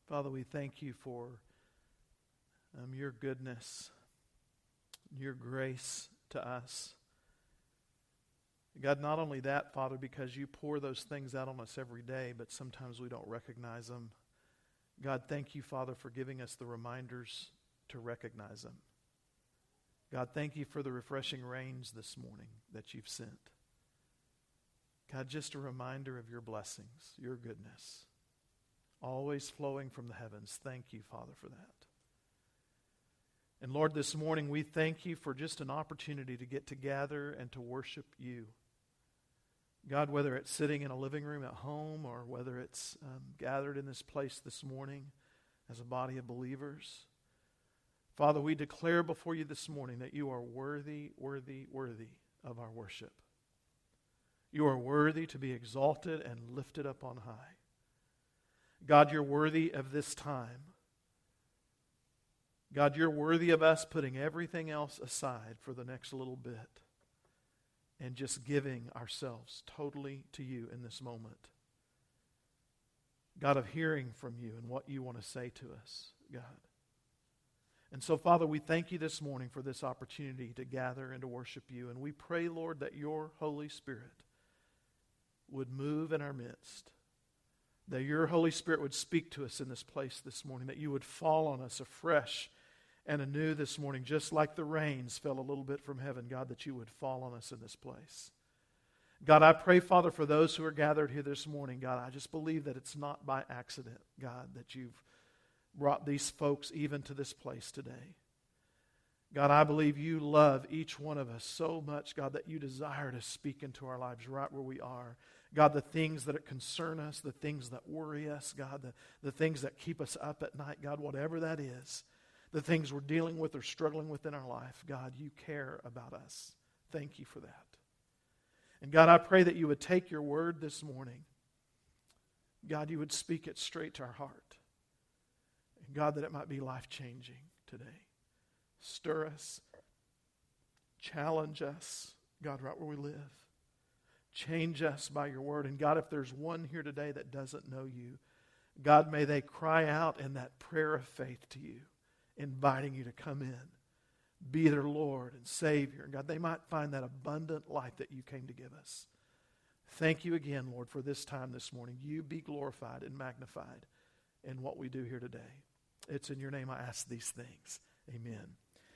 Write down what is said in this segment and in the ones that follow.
Father, we thank you for your goodness, your grace to us. God, not only that, Father, because you pour those things out on us every day, but sometimes we don't recognize them. God, thank you, Father, for giving us the reminders to recognize them. God, thank you for the refreshing rains this morning that you've sent. God, just a reminder of your blessings, your goodness, always flowing from the heavens. Thank you, Father, for that. And Lord, this morning we thank you for just an opportunity to get together and to worship you. God, whether it's sitting in a living room at home or whether it's gathered in this place this morning as a body of believers, Father, we declare before you this morning that you are worthy, worthy, worthy of our worship. You are worthy to be exalted and lifted up on high. God, you're worthy of this time. God, you're worthy of us putting everything else aside for the next little bit and just giving ourselves totally to you in this moment. God, of hearing from you and what you want to say to us, God. And so, Father, we thank you this morning for this opportunity to gather and to worship you. And we pray, Lord, that your Holy Spirit would move in our midst, that your Holy Spirit would speak to us in this place this morning, that you would fall on us afresh and anew this morning, just like the rains fell a little bit from heaven, God, that you would fall on us in this place. God, I pray, Father, for those who are gathered here this morning, God, I just believe that it's not by accident, God, that you've brought these folks even to this place today. God, I believe you love each one of us so much, God, that you desire to speak into our lives right where we are. God, the things that concern us, the things that worry us, God, the things that keep us up at night, God, whatever that is, the things we're dealing with or struggling with in our life, God, you care about us. Thank you for that. And God, I pray that you would take your word this morning. God, you would speak it straight to our heart. And God, that it might be life-changing today. Stir us. Challenge us, God, right where we live. Change us by your word. And God, if there's one here today that doesn't know you, God, may they cry out in that prayer of faith to you, inviting you to come in, be their Lord and Savior. And God, they might find that abundant life that you came to give us. Thank you again, Lord, for this time this morning. You be glorified and magnified in what we do here today. It's in your name I ask these things. Amen.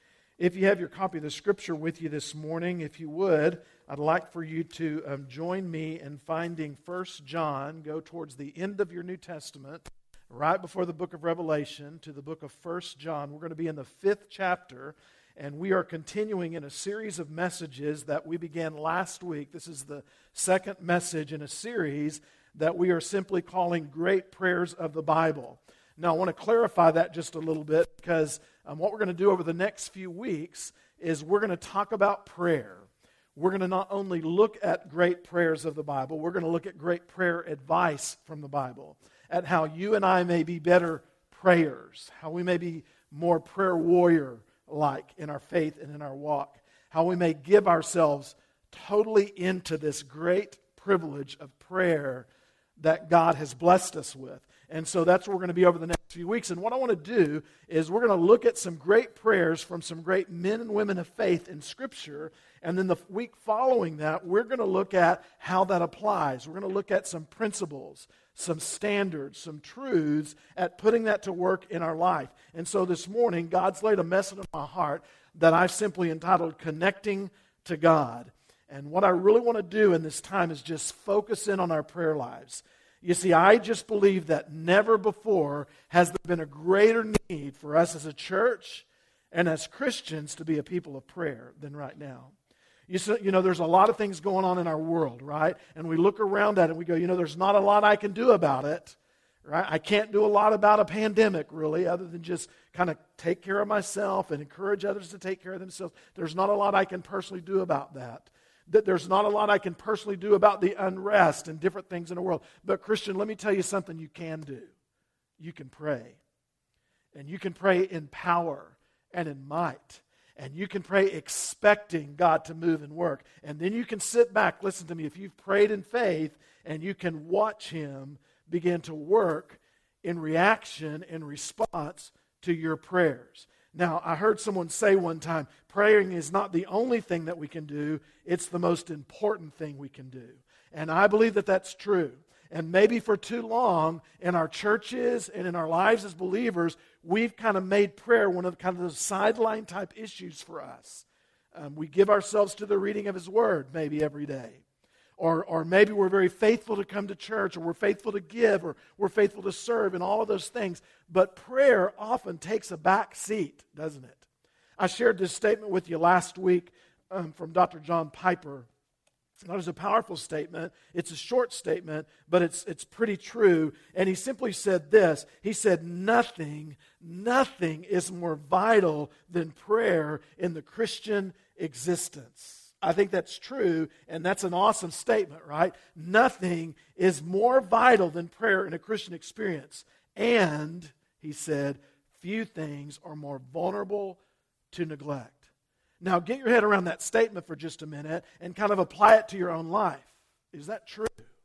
If you have your copy of the Scripture with you this morning, if you would, I'd like for you to join me in finding 1 John. Go towards the end of your New Testament, right before the book of Revelation, to the book of 1 John. We're going to be in the 5th chapter, and we are continuing in a series of messages that we began last week. This is the second message in a series that we are simply calling Great Prayers of the Bible. Now, I want to clarify that just a little bit because what we're going to do over the next few weeks is we're going to talk about prayer. We're going to not only look at great prayers of the Bible, we're going to look at great prayer advice from the Bible, at how you and I may be better prayers, how we may be more prayer warrior-like in our faith and in our walk, how we may give ourselves totally into this great privilege of prayer that God has blessed us with. And so that's what we're going to be over the next few weeks. And what I want to do is we're going to look at some great prayers from some great men and women of faith in Scripture. And then the week following that, we're going to look at how that applies. We're going to look at some principles, some standards, some truths at putting that to work in our life. And so this morning, God's laid a message on my heart that I've simply entitled Connecting to God. And what I really want to do in this time is just focus in on our prayer lives. You see, I just believe that never before has there been a greater need for us as a church and as Christians to be a people of prayer than right now. You know, there's a lot of things going on in our world, right? And we look around at it and we go, there's not a lot I can do about it, right? I can't do a lot about a pandemic, really, other than just kind of take care of myself and encourage others to take care of themselves. There's not a lot I can personally do about that. That there's not a lot I can personally do about the unrest and different things in the world. But Christian, let me tell you something you can do. You can pray. And you can pray in power and in might. And you can pray expecting God to move and work. And then you can sit back, listen to me, if you've prayed in faith and you can watch Him begin to work in reaction, in response to your prayers. Now, I heard someone say one time, praying is not the only thing that we can do, it's the most important thing we can do. And I believe that that's true. And maybe for too long in our churches and in our lives as believers, we've kind of made prayer one of kind of those sideline type issues for us. We give ourselves to the reading of His Word maybe every day. Or maybe we're very faithful to come to church, or we're faithful to give, or we're faithful to serve, and all of those things. But prayer often takes a back seat, doesn't it? I shared this statement with you last week from Dr. John Piper. That was a powerful statement. It's a short statement, but it's pretty true. And he simply said this. He said, nothing is more vital than prayer in the Christian existence. I think that's true, and that's an awesome statement, right? Nothing is more vital than prayer in a Christian experience. And, he said, few things are more vulnerable to neglect. Now, get your head around that statement for just a minute and kind of apply it to your own life. Is that true?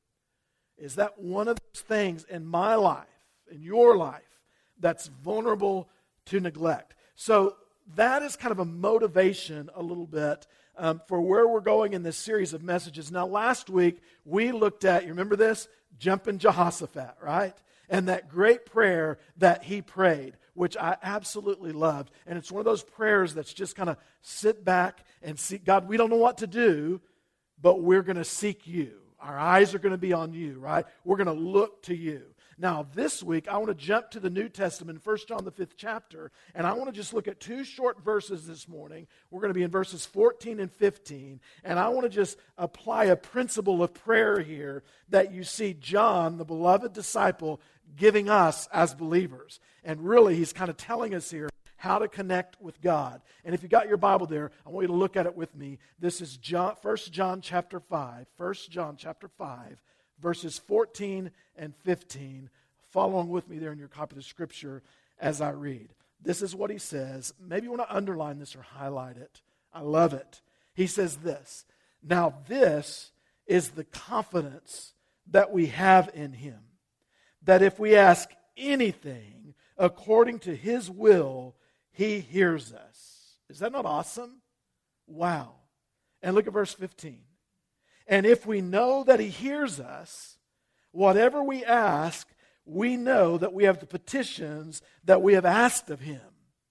Is that one of those things in my life, in your life, that's vulnerable to neglect? So that is kind of a motivation a little bit for where we're going in this series of messages. Now, last week, we looked at, you remember this? Jumping Jehoshaphat, right? And that great prayer that he prayed, which I absolutely loved. And it's one of those prayers that's just kind of sit back and see, God, we don't know what to do, but we're going to seek you. Our eyes are going to be on you, right? We're going to look to you. Now, this week, I want to jump to the New Testament, 1 John, the 5th chapter, and I want to just look at two short verses this morning. We're going to be in verses 14 and 15, and I want to just apply a principle of prayer here that you see John, the beloved disciple, giving us as believers. And really, he's kind of telling us here how to connect with God. And if you got your Bible there, I want you to look at it with me. This is 1 John chapter 5, 1 John chapter 5, verses 14 and 15. Follow along with me there in your copy of the Scripture as I read. This is what he says. Maybe you want to underline this or highlight it. I love it. He says this, now this is the confidence that we have in Him, that if we ask anything according to His will, He hears us. Is that not awesome? Wow. And look at verse 15. And if we know that He hears us, whatever we ask, we know that we have the petitions that we have asked of Him.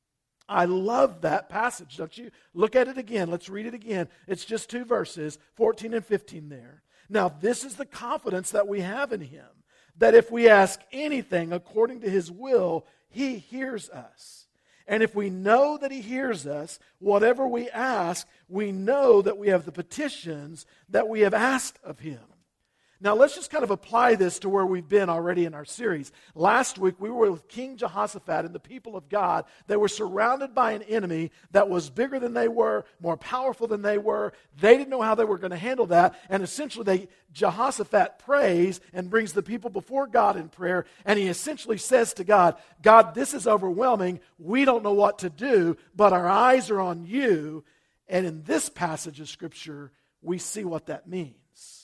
I love that passage, don't you? Look at it again. Let's read it again. It's just two verses, 14 and 15 there. Now, this is the confidence that we have in Him, that if we ask anything according to His will, He hears us. And if we know that He hears us, whatever we ask, we know that we have the petitions that we have asked of Him. Now, let's just kind of apply this to where we've been already in our series. Last week, we were with King Jehoshaphat and the people of God. They were surrounded by an enemy that was bigger than they were, more powerful than they were. They didn't know how they were going to handle that. And essentially, Jehoshaphat prays and brings the people before God in prayer. And he essentially says to God, God, this is overwhelming. We don't know what to do, but our eyes are on you. And in this passage of Scripture, we see what that means.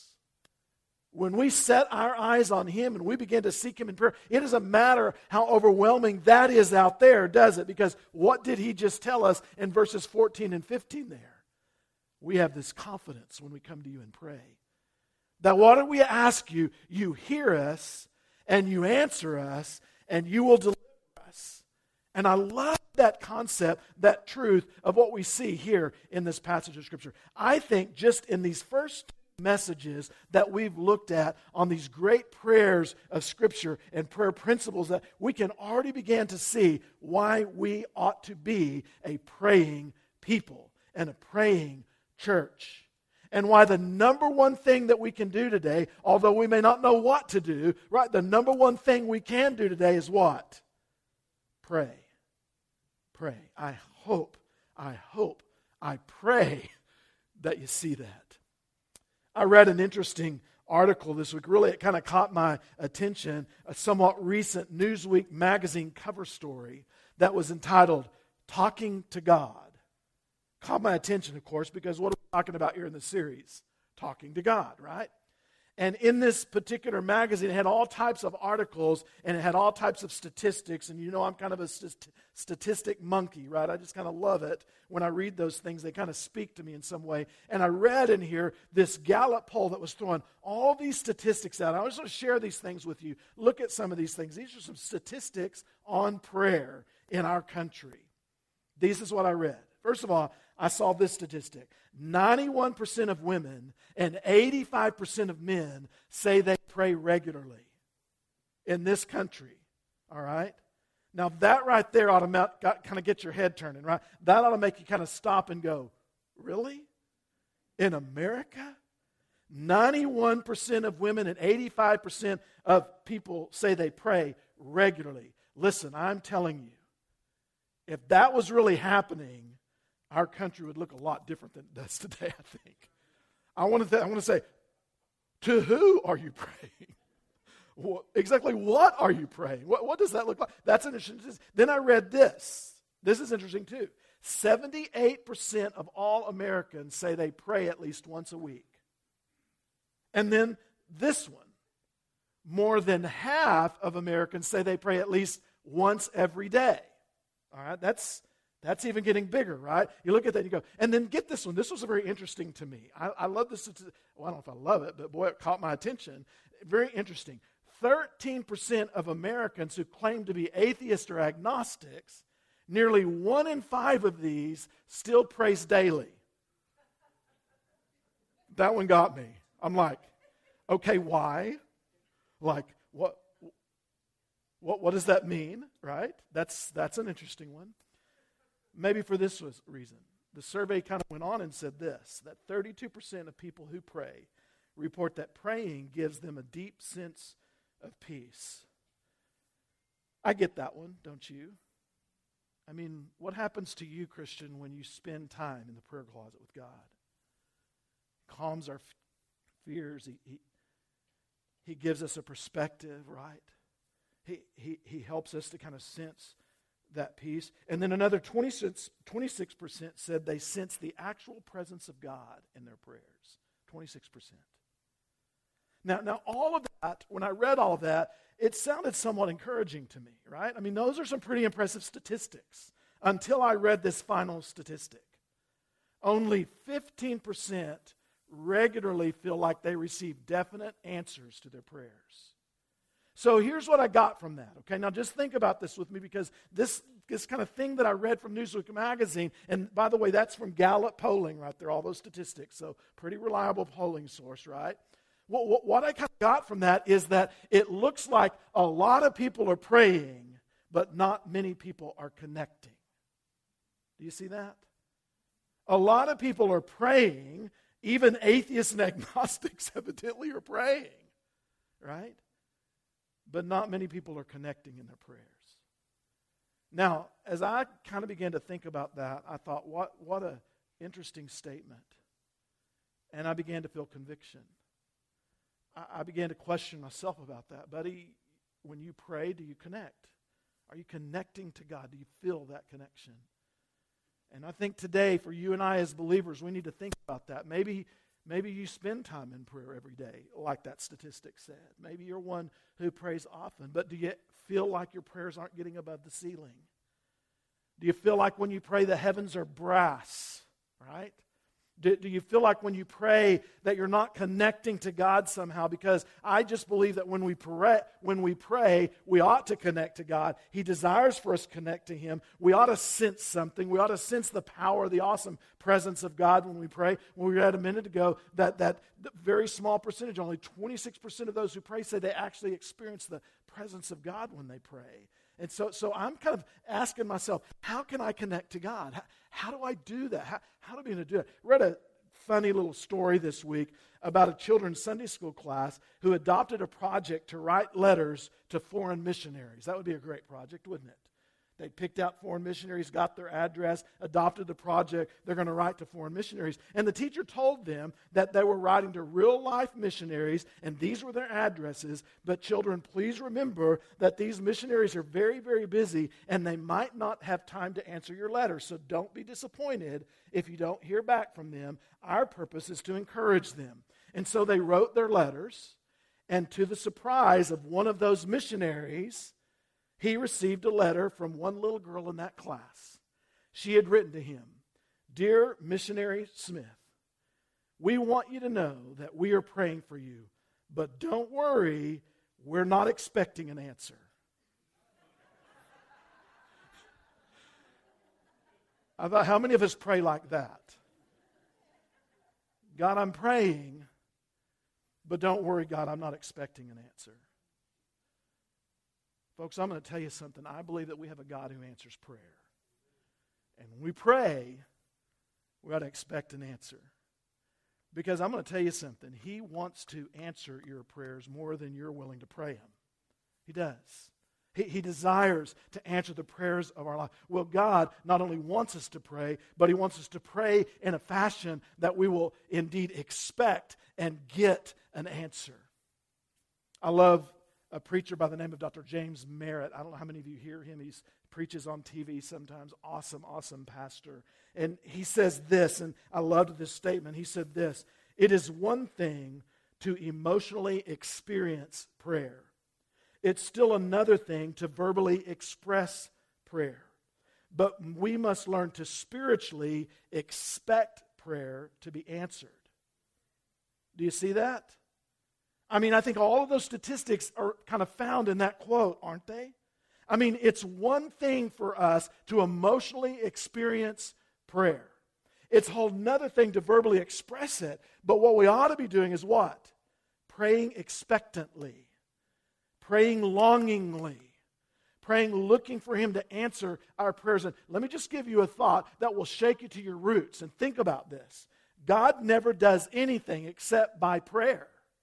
When we set our eyes on Him and we begin to seek Him in prayer, it doesn't matter how overwhelming that is out there, does it? Because what did He just tell us in verses 14 and 15 there? We have this confidence when we come to you and pray. That whatever we ask you, you hear us and you answer us and you will deliver us. And I love that concept, that truth of what we see here in this passage of Scripture. I think just in these first messages that we've looked at on these great prayers of Scripture and prayer principles, that we can already begin to see why we ought to be a praying people and a praying church. And why the number one thing that we can do today, although we may not know what to do, right, the number one thing we can do today is what? Pray. Pray. I pray that you see that. I read an interesting article this week. Really, it kind of caught my attention. A somewhat recent Newsweek magazine cover story that was entitled, Talking to God. Caught my attention, of course, because what are we talking about here in the series? Talking to God, right? And in this particular magazine, it had all types of articles, and it had all types of statistics. And you know I'm kind of a statistic monkey, right? I just kind of love it. When I read those things, they kind of speak to me in some way. And I read in here this Gallup poll that was throwing all these statistics out. I just want to share these things with you. Look at some of these things. These are some statistics on prayer in our country. This is what I read. First of all, I saw this statistic. 91% of women and 85% of men say they pray regularly in this country. All right? Now, that right there ought to kind of get your head turning, right? That ought to make you kind of stop and go, really? In America? 91% of women and 85% of people say they pray regularly. Listen, I'm telling you, if that was really happening, our country would look a lot different than it does today, I think. I want to say, to who are you praying? Exactly what are you praying? What does that look like? That's an interesting. Then I read this. This is interesting too. 78% of all Americans say they pray at least once a week. And then this one. More than half of Americans say they pray at least once every day. All right, that's even getting bigger, right? You look at that and you go, and then get this one. This was very interesting to me. I love this. Well, I don't know if I love it, but boy, it caught my attention. Very interesting. 13% of Americans who claim to be atheists or agnostics, nearly 1 in 5 of these still prays daily. That one got me. I'm like, okay, why? Like, what does that mean, right? That's an interesting one. Maybe for this reason. The survey kind of went on and said this, that 32% of people who pray report that praying gives them a deep sense of peace. I get that one, don't you? I mean, what happens to you, Christian, when you spend time in the prayer closet with God? Calms our fears. He gives us a perspective, right? He helps us to kind of sense that peace. And then another 26% said they sense the actual presence of God in their prayers. 26%. Now all of that, when I read all of that, it sounded somewhat encouraging to me, right? I mean, those are some pretty impressive statistics until I read this final statistic. Only 15% regularly feel like they receive definite answers to their prayers. So here's what I got from that, okay? Now just think about this with me, because this kind of thing that I read from Newsweek magazine, and by the way, that's from Gallup polling right there, all those statistics, so pretty reliable polling source, right? What I kind of got from that is that it looks like a lot of people are praying, but not many people are connecting. Do you see that? A lot of people are praying, even atheists and agnostics evidently are praying, right? But not many people are connecting in their prayers. Now, as I kind of began to think about that, I thought, what an interesting statement. And I began to feel conviction. I began to question myself about that. Buddy, when you pray, do you connect? Are you connecting to God? Do you feel that connection? And I think today, for you and I as believers, we need to think about that. Maybe you spend time in prayer every day, like that statistic said. Maybe you're one who prays often, but do you feel like your prayers aren't getting above the ceiling? Do you feel like when you pray the heavens are brass, right? Do you feel like when you pray that you're not connecting to God somehow? Because I just believe that when we pray, we ought to connect to God. He desires for us to connect to Him. We ought to sense something. We ought to sense the power, the awesome presence of God when we pray. When we read a minute ago that very small percentage, only 26% of those who pray say they actually experience the presence of God when they pray. And so I'm kind of asking myself, how can I connect to God? How do I do that? How do we do it? I read a funny little story this week about a children's Sunday school class who adopted a project to write letters to foreign missionaries. That would be a great project, wouldn't it? They picked out foreign missionaries, got their address, adopted the project. They're going to write to foreign missionaries. And the teacher told them that they were writing to real-life missionaries, and these were their addresses. But children, please remember that these missionaries are very, very busy, and they might not have time to answer your letter. So don't be disappointed if you don't hear back from them. Our purpose is to encourage them. And so they wrote their letters, and to the surprise of one of those missionaries, he received a letter from one little girl in that class. She had written to him, "Dear Missionary Smith, we want you to know that we are praying for you, but don't worry, we're not expecting an answer." I thought, how many of us pray like that? God, I'm praying, but don't worry, God, I'm not expecting an answer. Folks, I'm going to tell you something. I believe that we have a God who answers prayer. And when we pray, we ought to expect an answer. Because I'm going to tell you something. He wants to answer your prayers more than you're willing to pray them. He does. He desires to answer the prayers of our life. Well, God not only wants us to pray, but He wants us to pray in a fashion that we will indeed expect and get an answer. I love a preacher by the name of Dr. James Merritt. I don't know how many of you hear him. He preaches on TV sometimes. Awesome pastor. And he says this, and I loved this statement. He said this: "It is one thing to emotionally experience prayer. It's still another thing to verbally express prayer. But we must learn to spiritually expect prayer to be answered." Do you see that? I mean, I think all of those statistics are kind of found in that quote, aren't they? I mean, it's one thing for us to emotionally experience prayer. It's a whole nother thing to verbally express it. But what we ought to be doing is what? Praying expectantly. Praying longingly. Praying, looking for Him to answer our prayers. And let me just give you a thought that will shake you to your roots. And think about this. God never does anything except by prayer.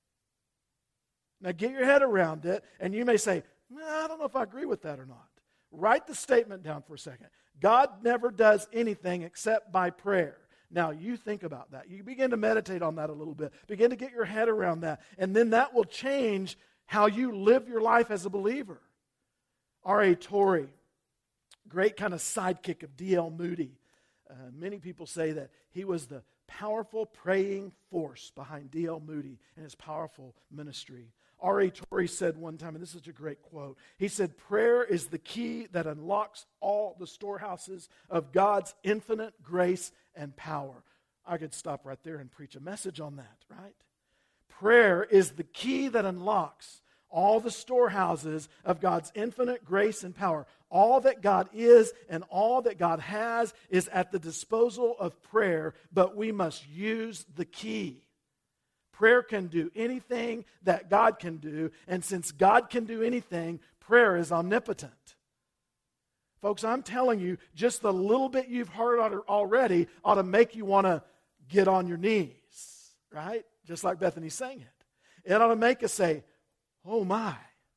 Now get your head around it, and you may say, I don't know if I agree with that or not. Write the statement down for a second. God never does anything except by prayer. Now you think about that. You begin to meditate on that a little bit. Begin to get your head around that. And then that will change how you live your life as a believer. R.A. Torrey, great kind of sidekick of D.L. Moody. Many people say that he was the powerful praying force behind D.L. Moody and his powerful ministry. R.A. Torrey said one time, and this is a great quote, he said, "Prayer is the key that unlocks all the storehouses of God's infinite grace and power." I could stop right there and preach a message on that, right? Prayer is the key that unlocks all the storehouses of God's infinite grace and power. All that God is and all that God has is at the disposal of prayer, but we must use the key. Prayer can do anything that God can do, and since God can do anything, prayer is omnipotent. Folks, I'm telling you, just the little bit you've heard already ought to make you want to get on your knees, right? Just like Bethany sang it. It ought to make us say, oh my,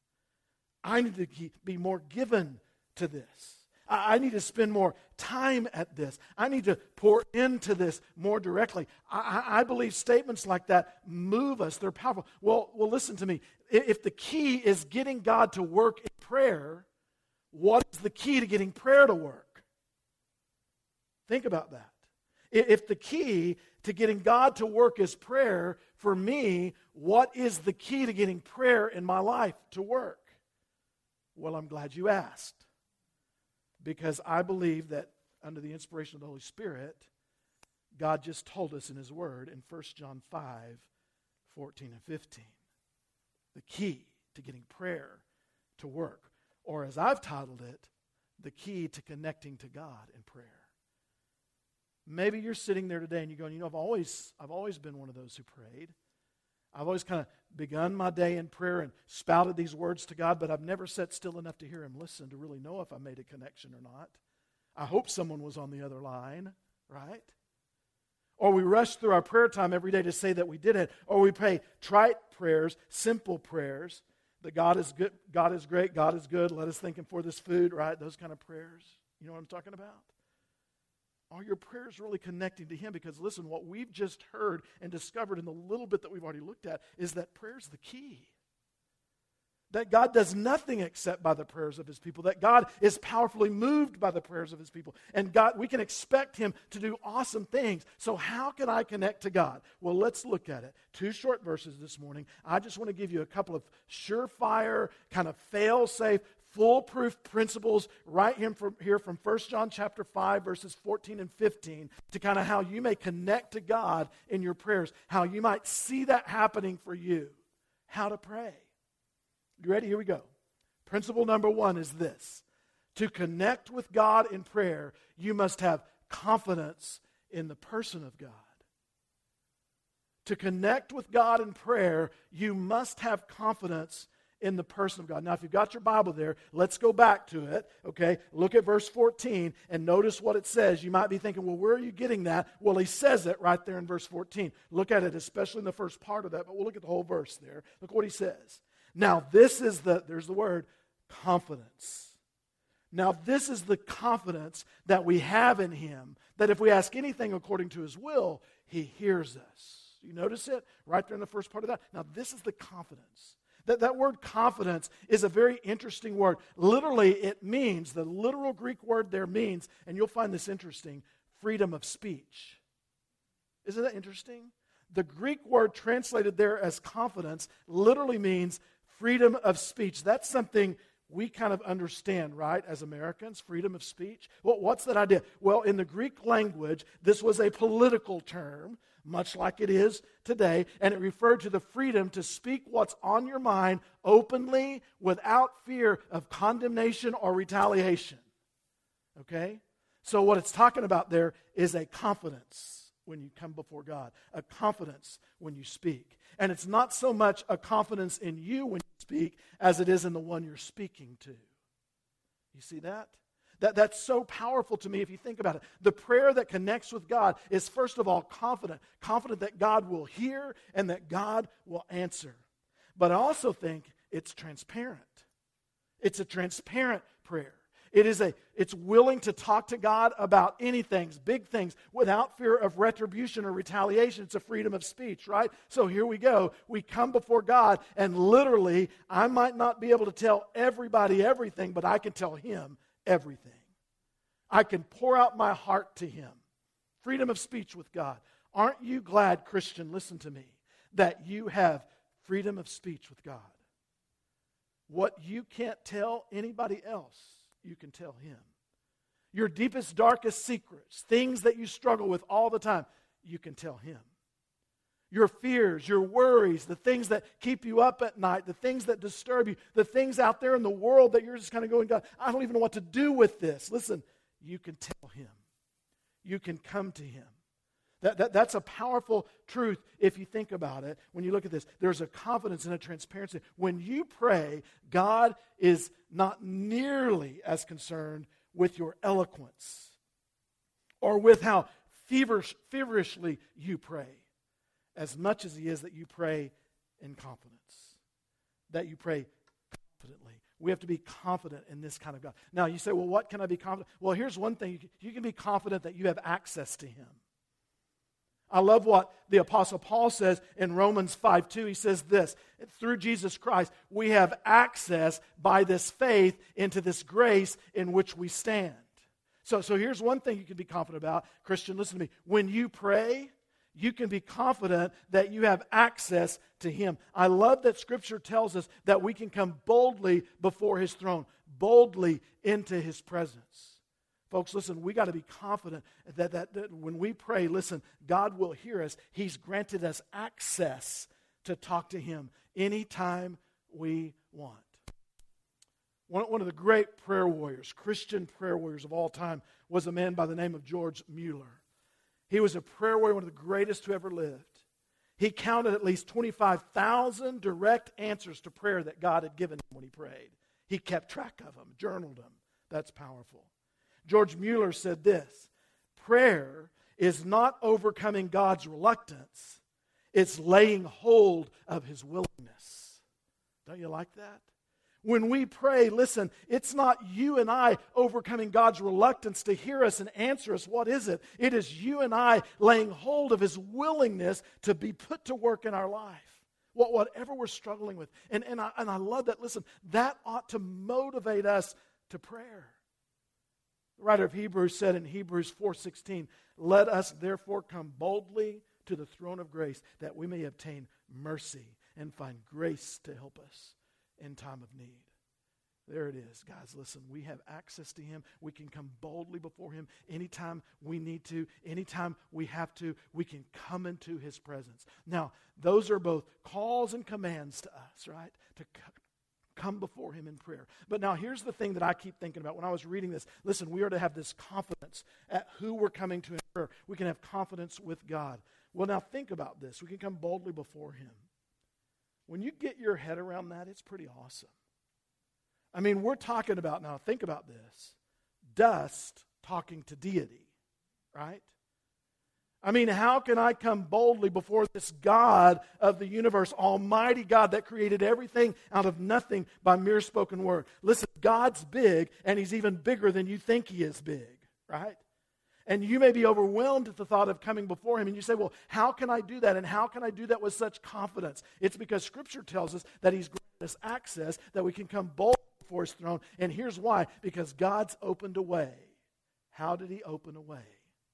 I need to be more given to this. I need to spend more time at this. I need to pour into this more directly. I believe statements like that move us. They're powerful. Well, listen to me. If the key is getting God to work in prayer, what is the key to getting prayer to work? Think about that. If the key to getting God to work is prayer, for me, what is the key to getting prayer in my life to work? Well, I'm glad you asked. Because I believe that under the inspiration of the Holy Spirit, God just told us in His Word in 1 John 5, 14 and 15. The key to getting prayer to work. Or as I've titled it, the key to connecting to God in prayer. Maybe you're sitting there today and you're going, I've always been one of those who prayed. I've always kind of begun my day in prayer and spouted these words to God, but I've never sat still enough to hear Him listen to really know if I made a connection or not. I hope someone was on the other line, right? Or we rush through our prayer time every day to say that we did it, or we pray trite prayers, simple prayers, that God is good, God is great, God is good, let us thank Him for this food, right? Those kind of prayers. You know what I'm talking about? Are your prayers really connecting to Him? Because listen, what we've just heard and discovered in the little bit that we've already looked at is that prayer is the key. That God does nothing except by the prayers of his people. That God is powerfully moved by the prayers of his people. And God, we can expect him to do awesome things. So how can I connect to God? Well, let's look at it. 2 short verses this morning. I just want to give you a couple of surefire, kind of fail-safe, foolproof principles right here from 1 John chapter 5, verses 14 and 15, to kind of how you may connect to God in your prayers, how you might see that happening for you, how to pray. You ready? Here we go. Principle number 1 is this. To connect with God in prayer, you must have confidence in the person of God. To connect with God in prayer, you must have confidence in the person of God. Now, if you've got your Bible there, let's go back to it, okay? Look at verse 14 and notice what it says. You might be thinking, well, where are you getting that? Well, he says it right there in verse 14. Look at it, especially in the first part of that, but we'll look at the whole verse there. Look what he says. Now, this is there's the word, confidence. Now, this is the confidence that we have in him, that if we ask anything according to his will, he hears us. You notice it right there in the first part of that? Now, this is the confidence. That word confidence is a very interesting word. Literally, it means, the literal Greek word there means, and you'll find this interesting, freedom of speech. Isn't that interesting? The Greek word translated there as confidence literally means freedom of speech. That's something we kind of understand, right, as Americans, freedom of speech. Well, what's that idea? Well, in the Greek language, this was a political term, much like it is today, and it referred to the freedom to speak what's on your mind openly without fear of condemnation or retaliation. Okay? So what it's talking about there is a confidence when you come before God, a confidence when you speak. And it's not so much a confidence in you when you speak as it is in the one you're speaking to. You see that? That's so powerful to me if you think about it. The prayer that connects with God is first of all confident that God will hear and that God will answer. But I also think it's transparent. It's a transparent prayer. It's willing to talk to God about anything, big things, without fear of retribution or retaliation. It's a freedom of speech, right? So here we go. We come before God, and literally, I might not be able to tell everybody everything, but I can tell him everything. I can pour out my heart to him. Freedom of speech with God. Aren't you glad, Christian, listen to me, that you have freedom of speech with God? What you can't tell anybody else, you can tell him. Your deepest, darkest secrets, things that you struggle with all the time, you can tell him. Your fears, your worries, the things that keep you up at night, the things that disturb you, the things out there in the world that you're just kind of going, God, I don't even know what to do with this. Listen, you can tell him. You can come to him. That's a powerful truth if you think about it. When you look at this, there's a confidence and a transparency. When you pray, God is not nearly as concerned with your eloquence or with how feverishly you pray as much as he is that you pray in confidence, that you pray confidently. We have to be confident in this kind of God. Now, you say, well, what can I be confident? Well, here's one thing. You can be confident that you have access to him. I love what the Apostle Paul says in Romans 5:2. He says this, through Jesus Christ, we have access by this faith into this grace in which we stand. So here's one thing you can be confident about. Christian, listen to me. When you pray, you can be confident that you have access to him. I love that Scripture tells us that we can come boldly before his throne, boldly into his presence. Folks, listen, we got to be confident that when we pray, listen, God will hear us. He's granted us access to talk to him anytime we want. One of the great prayer warriors, Christian prayer warriors of all time, was a man by the name of George Mueller. He was a prayer warrior, one of the greatest who ever lived. He counted at least 25,000 direct answers to prayer that God had given him when he prayed. He kept track of them, journaled them. That's powerful. George Mueller said this, prayer is not overcoming God's reluctance, it's laying hold of his willingness. Don't you like that? When we pray, listen, it's not you and I overcoming God's reluctance to hear us and answer us. What is it? It is you and I laying hold of his willingness to be put to work in our life. Whatever we're struggling with. And I love that. Listen, that ought to motivate us to prayer. The writer of Hebrews said in Hebrews 4:16, "Let us therefore come boldly to the throne of grace, that we may obtain mercy and find grace to help us in time of need." There it is, guys. Listen, we have access to Him. We can come boldly before Him anytime we need to, anytime we have to. We can come into His presence. Now, those are both calls and commands to us, right? To come before Him in prayer. But now here's the thing that I keep thinking about when I was reading this. Listen, we are to have this confidence at who we're coming to in prayer. We can have confidence with God. Well, now think about this. We can come boldly before Him. When you get your head around that, it's pretty awesome. I mean, we're talking about, now think about this, dust talking to deity, right? I mean, how can I come boldly before this God of the universe, Almighty God that created everything out of nothing by mere spoken word? Listen, God's big, and He's even bigger than you think He is big, right? And you may be overwhelmed at the thought of coming before Him, and you say, well, how can I do that? And how can I do that with such confidence? It's because Scripture tells us that He's granted us access, that we can come boldly before His throne. And here's why. Because God's opened a way. How did He open a way?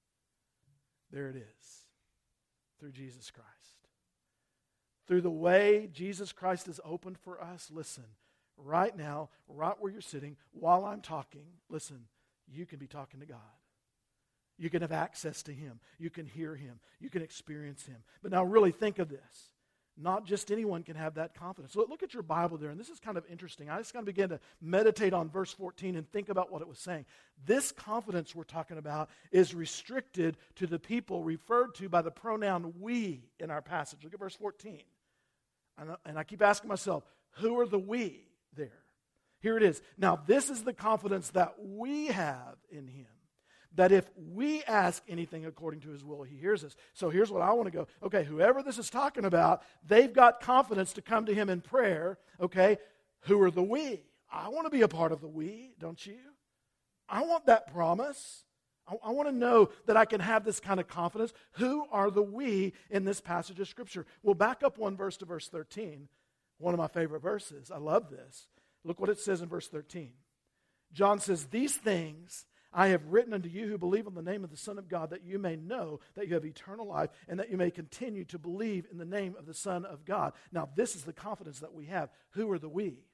There it is. Through Jesus Christ. Through the way Jesus Christ has opened for us, listen, right now, right where you're sitting, while I'm talking, listen, you can be talking to God. You can have access to Him. You can hear Him. You can experience Him. But now really think of this. Not just anyone can have that confidence. Look at your Bible there, and this is kind of interesting. I just kind of began to meditate on verse 14 and think about what it was saying. This confidence we're talking about is restricted to the people referred to by the pronoun we in our passage. Look at verse 14. And I keep asking myself, who are the we there? Here it is. Now, this is the confidence that we have in Him. That if we ask anything according to His will, He hears us. So here's what I want to go. Okay, whoever this is talking about, they've got confidence to come to Him in prayer. Okay, who are the we? I want to be a part of the we, don't you? I want that promise. I want to know that I can have this kind of confidence. Who are the we in this passage of Scripture? We'll back up one verse to verse 13. One of my favorite verses. I love this. Look what it says in verse 13. John says, "These things I have written unto you who believe on the name of the Son of God, that you may know that you have eternal life, and that you may continue to believe in the name of the Son of God." Now, this is the confidence that we have. Who are the we?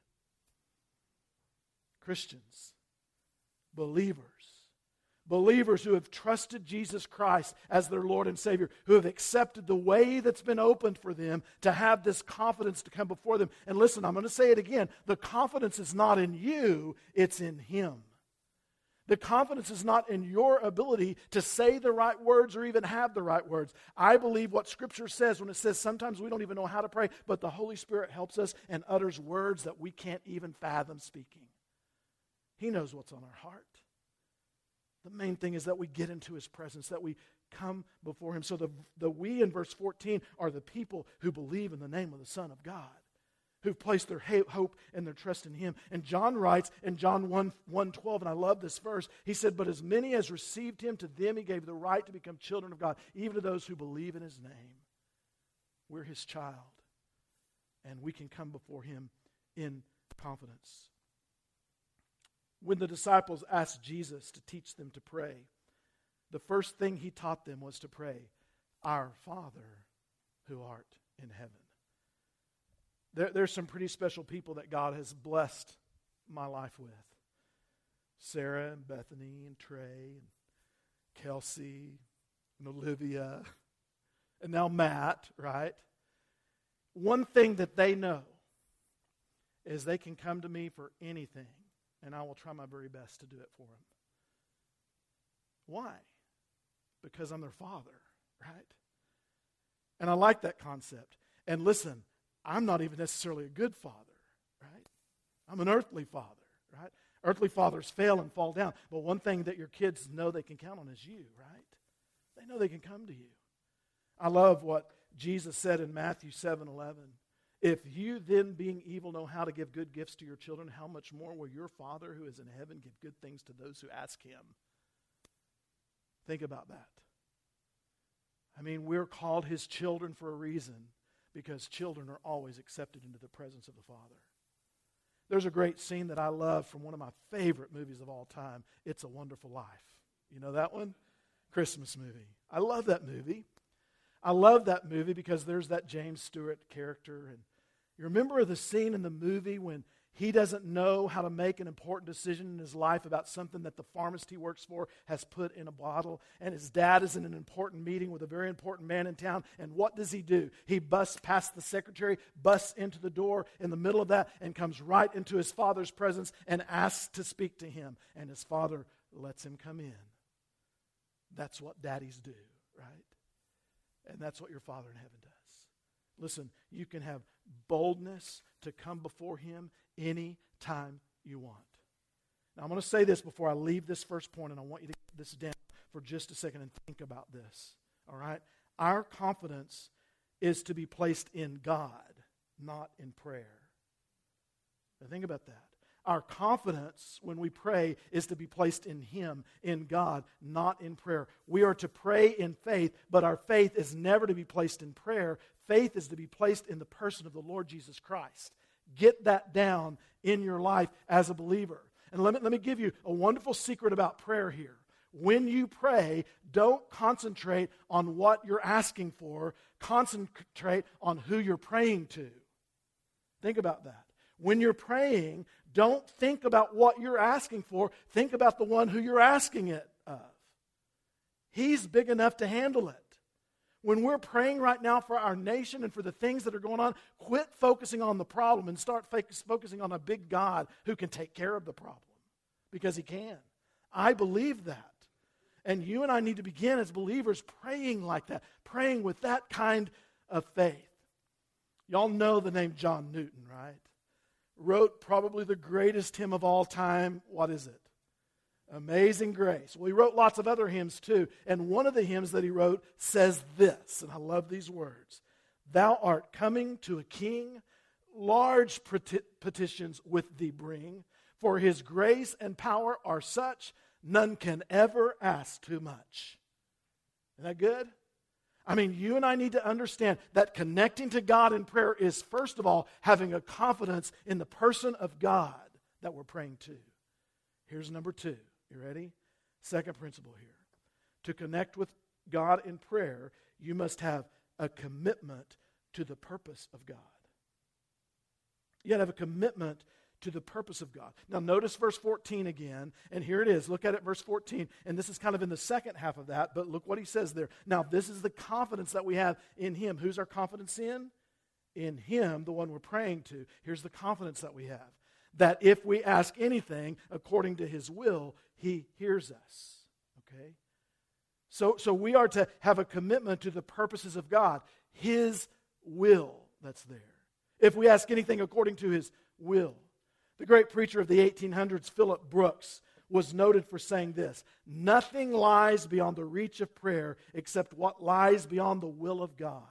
Christians. Believers. Believers who have trusted Jesus Christ as their Lord and Savior, who have accepted the way that's been opened for them to have this confidence to come before them. And listen, I'm going to say it again. The confidence is not in you, it's in Him. The confidence is not in your ability to say the right words or even have the right words. I believe what Scripture says when it says sometimes we don't even know how to pray, but the Holy Spirit helps us and utters words that we can't even fathom speaking. He knows what's on our heart. The main thing is that we get into His presence, that we come before Him. So the we in verse 14 are the people who believe in the name of the Son of God, who've placed their hope and their trust in Him. And John writes in John 1:12, and I love this verse, he said, "But as many as received Him, to them He gave the right to become children of God, even to those who believe in His name." We're His child, and we can come before Him in confidence. When the disciples asked Jesus to teach them to pray, the first thing He taught them was to pray, "Our Father who art in heaven." There's some pretty special people that God has blessed my life with. Sarah and Bethany and Trey and Kelsey and Olivia and now Matt, right? One thing that they know is they can come to me for anything, and I will try my very best to do it for them. Why? Because I'm their father, right? And I like that concept. And listen, I'm not even necessarily a good father, right? I'm an earthly father, right? Earthly fathers fail and fall down. But one thing that your kids know they can count on is you, right? They know they can come to you. I love what Jesus said in Matthew 7:11. "If you then, being evil, know how to give good gifts to your children, how much more will your Father who is in heaven give good things to those who ask Him?" Think about that. I mean, we're called His children for a reason. because children are always accepted into the presence of the Father. There's a great scene that I love from one of my favorite movies of all time, It's a Wonderful Life. You know that one? Christmas movie. I love that movie. I love that movie because there's that James Stewart character. And you remember the scene in the movie when he doesn't know how to make an important decision in his life about something that the pharmacist he works for has put in a bottle. And his dad is in an important meeting with a very important man in town. And what does he do? He busts past the secretary, busts into the door in the middle of that, and comes right into his father's presence and asks to speak to him. And his father lets him come in. That's what daddies do, right? And that's what your Father in heaven does. Listen, you can have boldness to come before him any time you want. Now, I'm going to say this before I leave this first point, and I want you to get this down for just a second and think about this. All right? Our confidence is to be placed in God, not in prayer. Now, think about that. Our confidence when we pray is to be placed in Him, in God, not in prayer. We are to pray in faith, but our faith is never to be placed in prayer. Faith is to be placed in the person of the Lord Jesus Christ. Get that down in your life as a believer. And let me give you a wonderful secret about prayer here. When you pray, don't concentrate on what you're asking for. Concentrate on who you're praying to. Think about that. When you're praying, don't think about what you're asking for. Think about the one who you're asking it of. He's big enough to handle it. When we're praying right now for our nation and for the things that are going on, quit focusing on the problem and start focusing on a big God who can take care of the problem. Because He can. I believe that. And you and I need to begin as believers praying like that, praying with that kind of faith. Y'all know the name John Newton, right? Wrote probably the greatest hymn of all time. What is it? Amazing Grace. Well, he wrote lots of other hymns too. And one of the hymns that he wrote says this, and I love these words. Thou art coming to a king, large petitions with thee bring, for his grace and power are such, none can ever ask too much. Isn't that good? I mean, you and I need to understand that connecting to God in prayer is, first of all, having a confidence in the person of God that we're praying to. Here's number 2. You ready? Second principle here. To connect with God in prayer, you must have a commitment to the purpose of God. You got to have a commitment to the purpose of God. Now notice verse 14 again, and here it is. Look at it, verse 14, and this is kind of in the second half of that, but look what he says there. Now this is the confidence that we have in Him. Who's our confidence in? In Him, the one we're praying to. Here's the confidence that we have. That if we ask anything according to His will, He hears us. Okay? So we are to have a commitment to the purposes of God. His will that's there. If we ask anything according to His will. The great preacher of the 1800s, Philip Brooks, was noted for saying this: nothing lies beyond the reach of prayer except what lies beyond the will of God.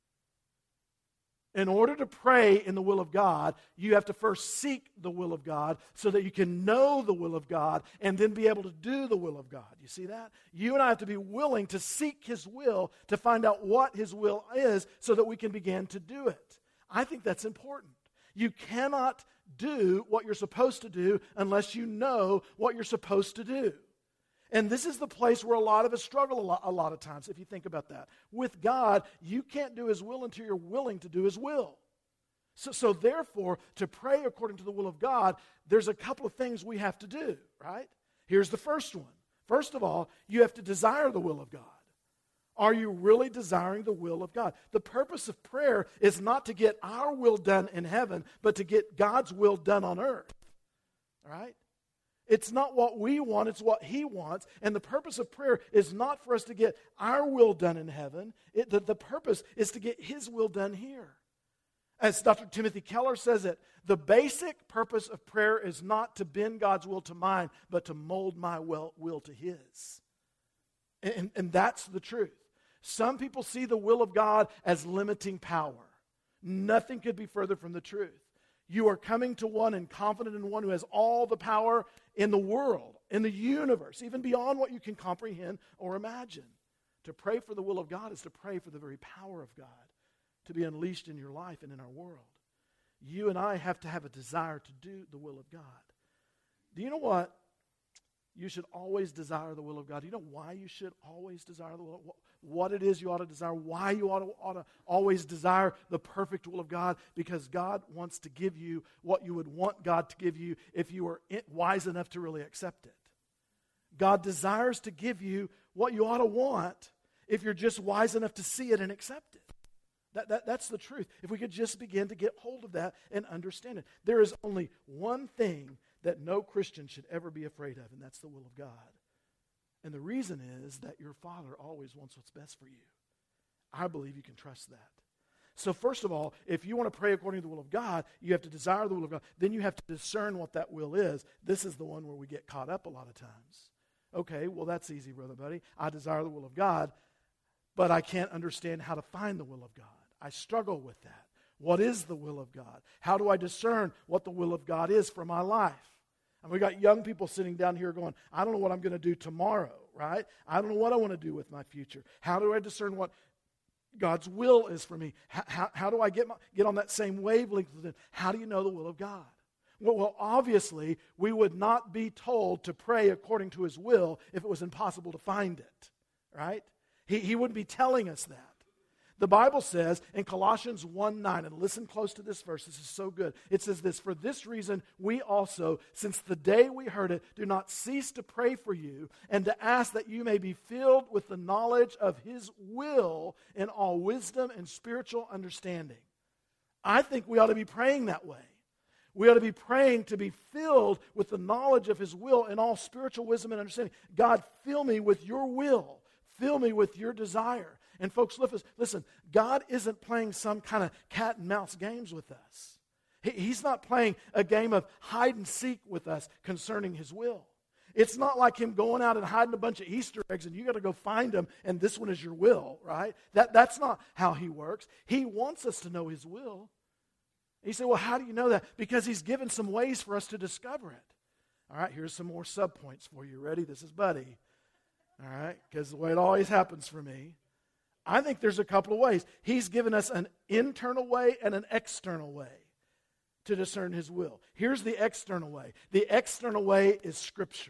In order to pray in the will of God, you have to first seek the will of God so that you can know the will of God and then be able to do the will of God. You see that? You and I have to be willing to seek His will to find out what His will is so that we can begin to do it. I think that's important. You cannot do what you're supposed to do unless you know what you're supposed to do. And this is the place where a lot of us struggle a lot of times, if you think about that. With God, you can't do His will until you're willing to do His will. So therefore, to pray according to the will of God, there's a couple of things we have to do, right? Here's the first one. First of all, you have to desire the will of God. Are you really desiring the will of God? The purpose of prayer is not to get our will done in heaven, but to get God's will done on earth. All right? It's not what we want, it's what He wants. And the purpose of prayer is not for us to get our will done in heaven. The purpose is to get His will done here. As Dr. Timothy Keller says it, the basic purpose of prayer is not to bend God's will to mine, but to mold my will to His. And that's the truth. Some people see the will of God as limiting power. Nothing could be further from the truth. You are coming to one and confident in one who has all the power in the world, in the universe, even beyond what you can comprehend or imagine. To pray for the will of God is to pray for the very power of God to be unleashed in your life and in our world. You and I have to have a desire to do the will of God. Do you know what? You should always desire the will of God. Do you know why you should always desire the will of God? What it is you ought to desire, why you ought to always desire the perfect will of God? Because God wants to give you what you would want God to give you if you were wise enough to really accept it. God desires to give you what you ought to want if you're just wise enough to see it and accept it. That's the truth. If we could just begin to get hold of that and understand it. There is only one thing that no Christian should ever be afraid of, and that's the will of God. And the reason is that your Father always wants what's best for you. I believe you can trust that. So first of all, if you want to pray according to the will of God, you have to desire the will of God. Then you have to discern what that will is. This is the one where we get caught up a lot of times. Okay, well that's easy, brother buddy. I desire the will of God, but I can't understand how to find the will of God. I struggle with that. What is the will of God? How do I discern what the will of God is for my life? And we got young people sitting down here going, I don't know what I'm going to do tomorrow, right? I don't know what I want to do with my future. How do I discern what God's will is for me? How do I get on that same wavelength with Him? How do you know the will of God? Well, obviously, we would not be told to pray according to His will if it was impossible to find it, right? He wouldn't be telling us that. The Bible says in Colossians 1:9, and listen close to this verse, this is so good. It says this, for this reason we also, since the day we heard it, do not cease to pray for you and to ask that you may be filled with the knowledge of His will in all wisdom and spiritual understanding. I think we ought to be praying that way. We ought to be praying to be filled with the knowledge of His will in all spiritual wisdom and understanding. God, fill me with your will. Fill me with your desire. And folks, listen, God isn't playing some kind of cat and mouse games with us. He's not playing a game of hide and seek with us concerning His will. It's not like Him going out and hiding a bunch of Easter eggs and you got to go find them and this one is your will, right? That's not how He works. He wants us to know His will. You say, well, how do you know that? Because He's given some ways for us to discover it. All right, here's some more subpoints for you. Ready? This is Buddy. All right, because the way it always happens for me. I think there's a couple of ways. He's given us an internal way and an external way to discern His will. Here's the external way. The external way is Scripture.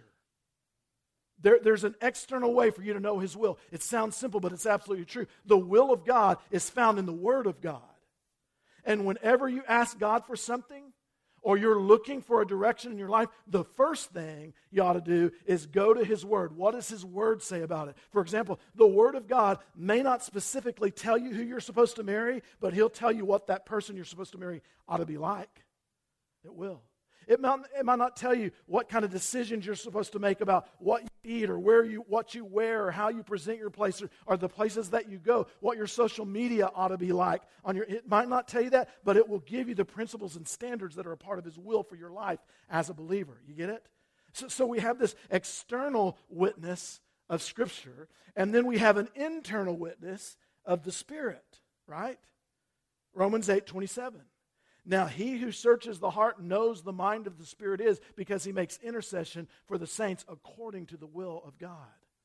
There's an external way for you to know His will. It sounds simple, but it's absolutely true. The will of God is found in the Word of God. And whenever you ask God for something, or you're looking for a direction in your life, the first thing you ought to do is go to His Word. What does His Word say about it? For example, the Word of God may not specifically tell you who you're supposed to marry, but He'll tell you what that person you're supposed to marry ought to be like. It will. It might not tell you what kind of decisions you're supposed to make about what you eat or what you wear or how you present your place or the places that you go, what your social media ought to be like. It might not tell you that, but it will give you the principles and standards that are a part of His will for your life as a believer. You get it? So we have this external witness of Scripture, and then we have an internal witness of the Spirit, right? Romans 8:27. Now he who searches the heart knows the mind of the Spirit is, because He makes intercession for the saints according to the will of God.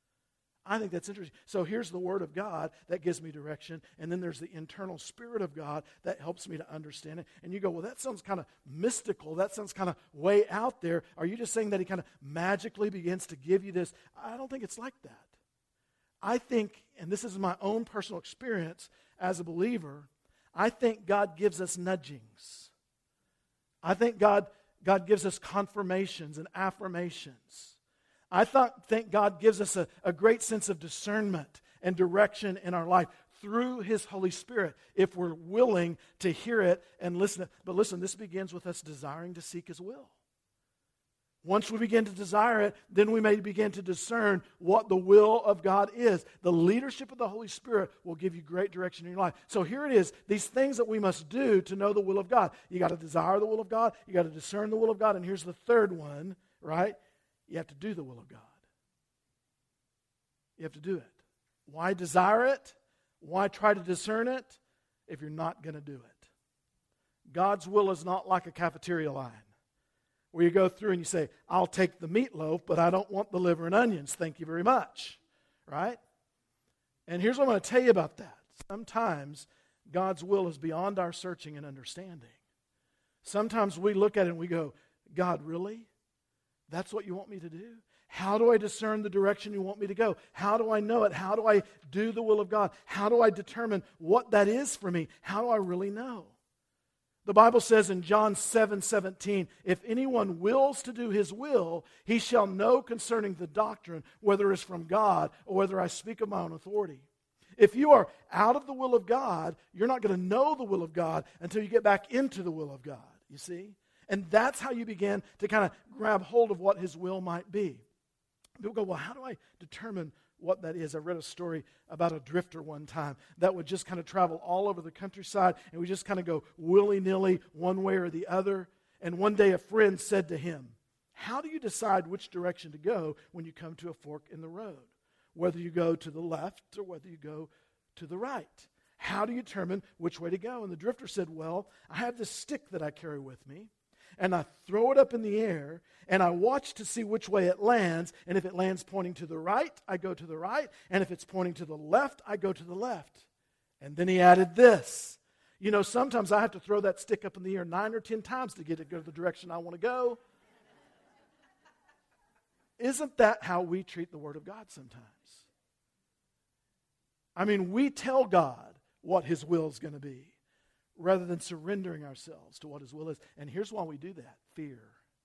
I think that's interesting. So here's the Word of God that gives me direction, and then there's the internal Spirit of God that helps me to understand it. And you go, well, that sounds kind of mystical. That sounds kind of way out there. Are you just saying that He kind of magically begins to give you this? I don't think it's like that. I think, and this is my own personal experience as a believer, I think God gives us nudgings. I think God gives us confirmations and affirmations. I think God gives us a great sense of discernment and direction in our life through His Holy Spirit if we're willing to hear it and listen. But listen, this begins with us desiring to seek His will. Once we begin to desire it, then we may begin to discern what the will of God is. The leadership of the Holy Spirit will give you great direction in your life. So here it is, these things that we must do to know the will of God. You got to desire the will of God. You got to discern the will of God. And here's the third one, right? You have to do the will of God. You have to do it. Why desire it? Why try to discern it if you're not going to do it? God's will is not like a cafeteria line, where you go through and you say, I'll take the meatloaf, but I don't want the liver and onions. Thank you very much. Right? And here's what I'm going to tell you about that. Sometimes God's will is beyond our searching and understanding. Sometimes we look at it and we go, God, really? That's what you want me to do? How do I discern the direction you want me to go? How do I know it? How do I do the will of God? How do I determine what that is for me? How do I really know? The Bible says in John 7:17, if anyone wills to do his will, he shall know concerning the doctrine, whether it's from God or whether I speak of my own authority. If you are out of the will of God, you're not going to know the will of God until you get back into the will of God, you see? And that's how you begin to kind of grab hold of what His will might be. People go, well, how do I determine what that is? I read a story about a drifter one time that would just kind of travel all over the countryside and would just kind of go willy-nilly one way or the other. And one day a friend said to him, how do you decide which direction to go when you come to a fork in the road? Whether you go to the left or whether you go to the right. How do you determine which way to go? And the drifter said, well, I have this stick that I carry with me, and I throw it up in the air, and I watch to see which way it lands, and if it lands pointing to the right, I go to the right, and if it's pointing to the left, I go to the left. And then he added this, you know, sometimes I have to throw that stick up in the air 9 or 10 times to get it to go the direction I want to go. Isn't that how we treat the Word of God sometimes? I mean, we tell God what His will is going to be rather than surrendering ourselves to what His will is. And here's why we do that. Fear.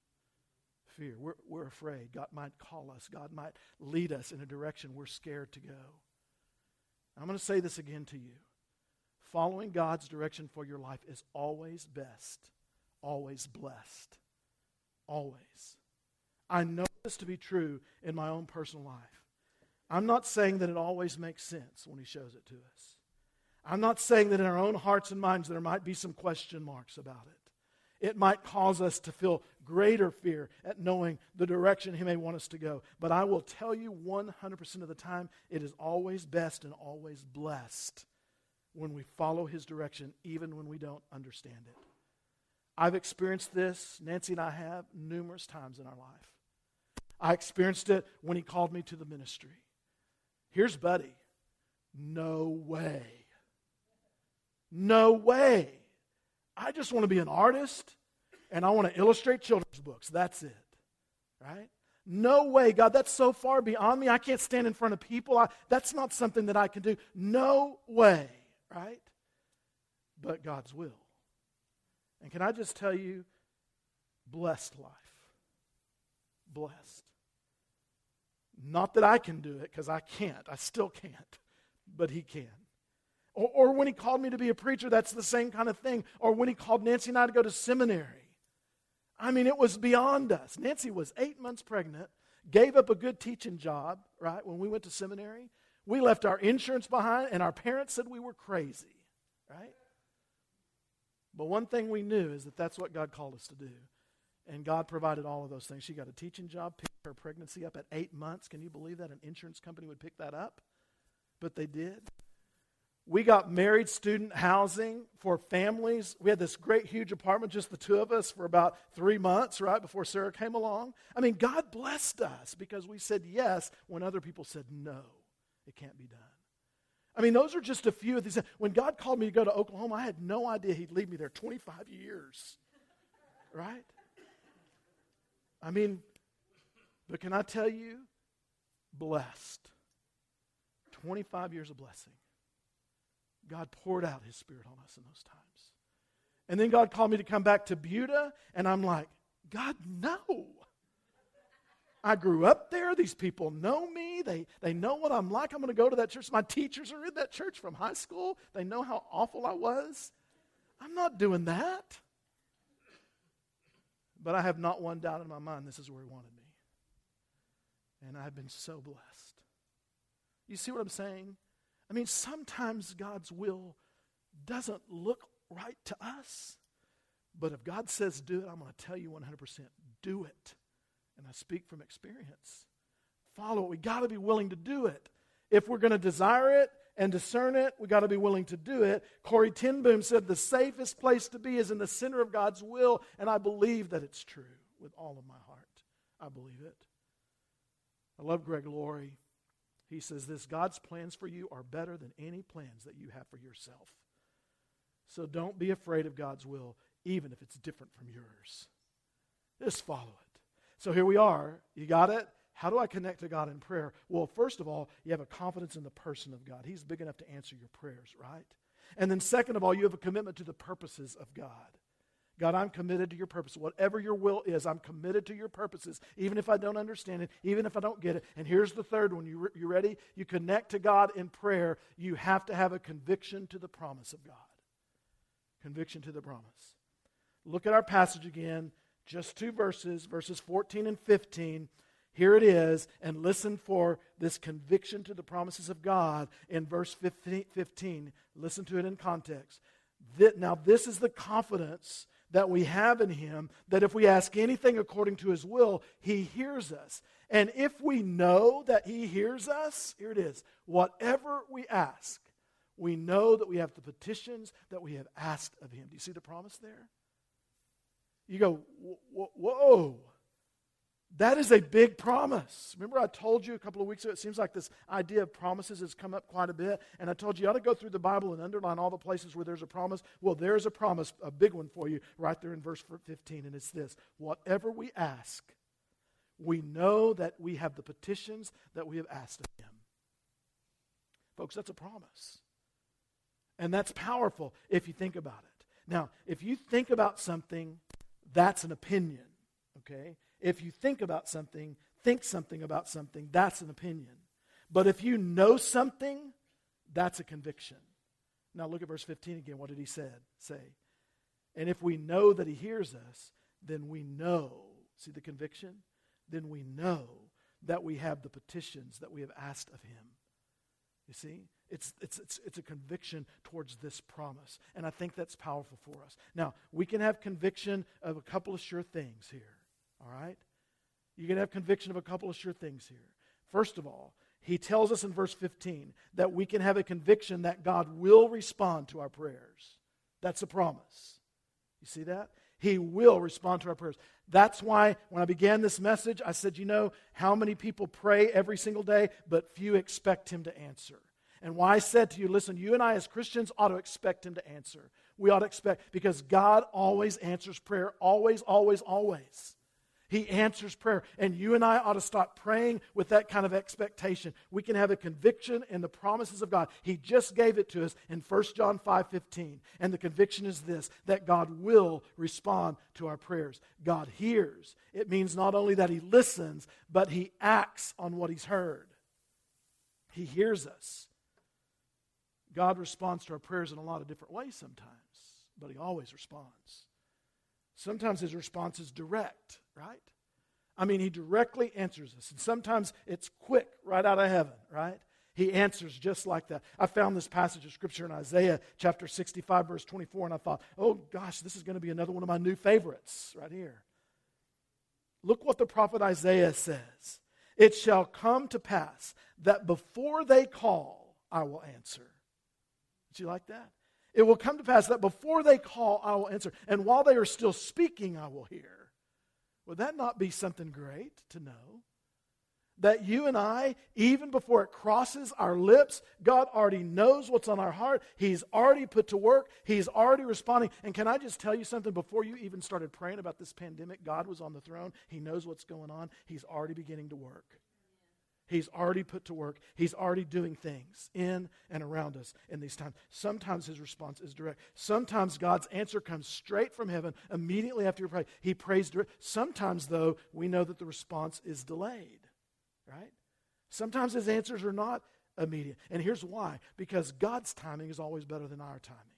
We're afraid. God might call us. God might lead us in a direction we're scared to go. I'm going to say this again to you. Following God's direction for your life is always best, always blessed, always. I know this to be true in my own personal life. I'm not saying that it always makes sense when He shows it to us. I'm not saying that in our own hearts and minds there might be some question marks about it. It might cause us to feel greater fear at knowing the direction He may want us to go. But I will tell you 100% of the time, it is always best and always blessed when we follow His direction, even when we don't understand it. I've experienced this, Nancy and I have, numerous times in our life. I experienced it when He called me to the ministry. Here's Buddy. No way. No way. I just want to be an artist and I want to illustrate children's books. That's it. Right? No way, God, that's so far beyond me. I can't stand in front of people. That's not something that I can do. No way. Right? But God's will. And can I just tell you, blessed life. Blessed. Not that I can do it, because I can't. I still can't. But He can. Or when He called me to be a preacher, that's the same kind of thing. Or when He called Nancy and I to go to seminary. I mean, it was beyond us. Nancy was 8 months pregnant, gave up a good teaching job, right, when we went to seminary. We left our insurance behind, and our parents said we were crazy, right? But one thing we knew is that that's what God called us to do. And God provided all of those things. She got a teaching job, picked her pregnancy up at 8 months. Can you believe that? An insurance company would pick that up? But they did. We got married student housing for families. We had this great, huge apartment, just the two of us, for about 3 months, right, before Sarah came along. I mean, God blessed us because we said yes when other people said no, it can't be done. I mean, those are just a few of these. When God called me to go to Oklahoma, I had no idea He'd leave me there 25 years, right? I mean, but can I tell you, blessed. 25 years of blessing. God poured out His Spirit on us in those times. And then God called me to come back to Buda, and I'm like, God, no. I grew up there. These people know me. They know what I'm like. I'm going to go to that church. My teachers are in that church from high school. They know how awful I was. I'm not doing that. But I have not one doubt in my mind this is where He wanted me. And I've been so blessed. You see what I'm saying? I mean, sometimes God's will doesn't look right to us. But if God says do it, I'm going to tell you 100%, do it. And I speak from experience. Follow it. We got to be willing to do it. If we're going to desire it and discern it, we got to be willing to do it. Corrie ten Boom said the safest place to be is in the center of God's will, and I believe that it's true with all of my heart. I believe it. I love Greg Laurie. He says this, God's plans for you are better than any plans that you have for yourself. So don't be afraid of God's will, even if it's different from yours. Just follow it. So here we are. You got it? How do I connect to God in prayer? Well, first of all, you have a confidence in the person of God. He's big enough to answer your prayers, right? And then second of all, you have a commitment to the purposes of God. God, I'm committed to your purpose. Whatever your will is, I'm committed to your purposes, even if I don't understand it, even if I don't get it. And here's the third one. You ready? You connect to God in prayer. You have to have a conviction to the promise of God. Conviction to the promise. Look at our passage again. Just 2 verses, verses 14 and 15. Here it is, and listen for this conviction to the promises of God in verse 15. Listen to it in context. Now this is the confidence that we have in Him, that if we ask anything according to His will, He hears us. And if we know that He hears us, here it is, whatever we ask, we know that we have the petitions that we have asked of Him. Do you see the promise there? You go, whoa, that is a big promise. Remember I told you a couple of weeks ago, it seems like this idea of promises has come up quite a bit, and I told you you ought to go through the Bible and underline all the places where there's a promise. Well, there's a promise, a big one for you right there in verse 15, and it's this: whatever we ask, we know that we have the petitions that we have asked of Him. Folks, that's a promise. And that's powerful if you think about it. Now, if you think about something, that's an opinion, okay? If you think about something, think something about something, that's an opinion. But if you know something, that's a conviction. Now look at verse 15 again. What did he say? And if we know that He hears us, then we know, see the conviction? Then we know that we have the petitions that we have asked of Him. You see? It's a conviction towards this promise. And I think that's powerful for us. Now, we can have conviction of a couple of sure things here. All right? You can have conviction of a couple of sure things here. First of all, he tells us in verse 15 that we can have a conviction that God will respond to our prayers. That's a promise. You see that? He will respond to our prayers. That's why when I began this message, I said, you know how many people pray every single day, but few expect Him to answer. And why I said to you, listen, you and I as Christians ought to expect Him to answer. We ought to expect, because God always answers prayer. Always, always, always. He answers prayer. And you and I ought to stop praying with that kind of expectation. We can have a conviction in the promises of God. He just gave it to us in 1 John 5:15. And the conviction is this, that God will respond to our prayers. God hears. It means not only that He listens, but He acts on what He's heard. He hears us. God responds to our prayers in a lot of different ways sometimes, but He always responds. Sometimes His response is direct, right? I mean, He directly answers us. And sometimes it's quick, right out of heaven, right? He answers just like that. I found this passage of Scripture in Isaiah chapter 65, verse 24, and I thought, oh gosh, this is going to be another one of my new favorites right here. Look what the prophet Isaiah says. It shall come to pass that before they call, I will answer. Did you like that? It will come to pass that before they call, I will answer. And while they are still speaking, I will hear. Would that not be something great to know? That you and I, even before it crosses our lips, God already knows what's on our heart. He's already put to work. He's already responding. And can I just tell you something? Before you even started praying about this pandemic, God was on the throne. He knows what's going on. He's already beginning to work. He's already put to work. He's already doing things in and around us in these times. Sometimes His response is direct. Sometimes God's answer comes straight from heaven immediately after you pray. He prays direct. Sometimes, though, we know that the response is delayed, right? Sometimes His answers are not immediate. And here's why. Because God's timing is always better than our timing.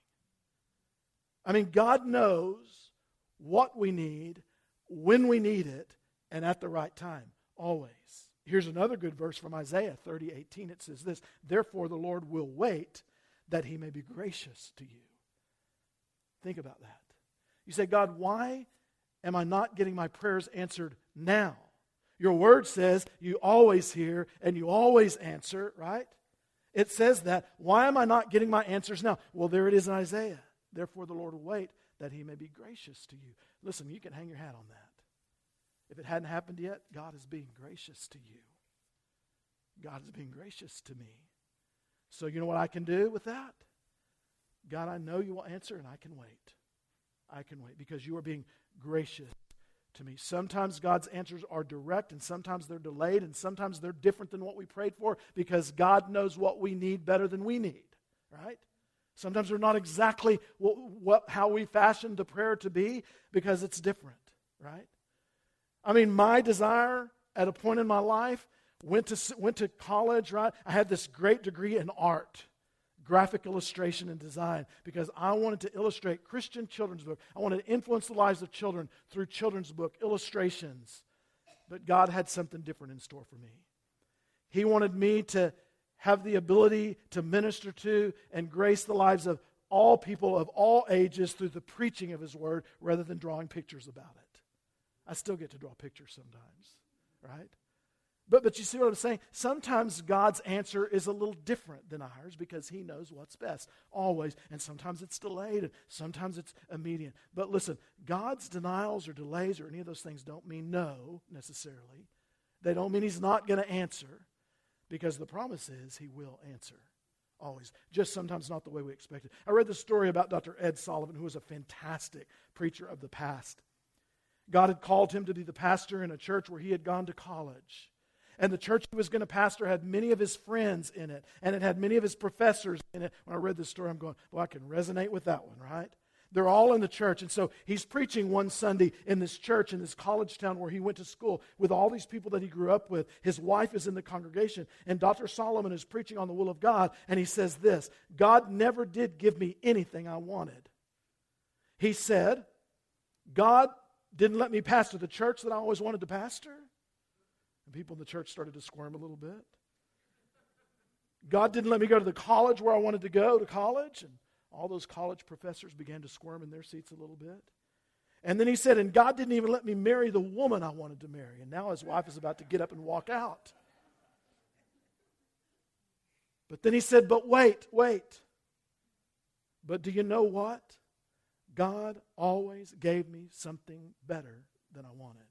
I mean, God knows what we need, when we need it, and at the right time, always. Here's another good verse from Isaiah 30:18. It says this, therefore the Lord will wait that He may be gracious to you. Think about that. You say, God, why am I not getting my prayers answered now? Your word says you always hear and you always answer, right? It says that. Why am I not getting my answers now? Well, there it is in Isaiah. Therefore the Lord will wait that He may be gracious to you. Listen, you can hang your hat on that. If it hadn't happened yet, God is being gracious to you. God is being gracious to me. So you know what I can do with that? God, I know you will answer, and I can wait. I can wait because you are being gracious to me. Sometimes God's answers are direct, and sometimes they're delayed, and sometimes they're different than what we prayed for because God knows what we need better than we need, right? Sometimes they're not exactly how we fashioned the prayer to be because it's different, right? I mean, my desire at a point in my life, went to college, right? I had this great degree in art, graphic illustration and design, because I wanted to illustrate Christian children's book. I wanted to influence the lives of children through children's book illustrations. But God had something different in store for me. He wanted me to have the ability to minister to and grace the lives of all people of all ages through the preaching of His Word rather than drawing pictures about it. I still get to draw pictures sometimes, right? But you see what I'm saying? Sometimes God's answer is a little different than ours because He knows what's best, always. And sometimes it's delayed, and sometimes it's immediate. But listen, God's denials or delays or any of those things don't mean no, necessarily. They don't mean He's not going to answer, because the promise is He will answer, always. Just sometimes not the way we expected. I read the story about Dr. Ed Sullivan, who was a fantastic preacher of the past. God had called him to be the pastor in a church where he had gone to college. And the church he was going to pastor had many of his friends in it, and it had many of his professors in it. When I read this story, I'm going, well, I can resonate with that one, right? They're all in the church. And so he's preaching one Sunday in this church, in this college town where he went to school, with all these people that he grew up with. His wife is in the congregation, and Dr. Solomon is preaching on the will of God, and he says this: God never did give me anything I wanted. He said, God didn't let me pastor the church that I always wanted to pastor. And people in the church started to squirm a little bit. God didn't let me go to the college where I wanted to go to college. And all those college professors began to squirm in their seats a little bit. And then he said, and God didn't even let me marry the woman I wanted to marry. And now his wife is about to get up and walk out. But then he said, but wait. But do you know what? God always gave me something better than I wanted.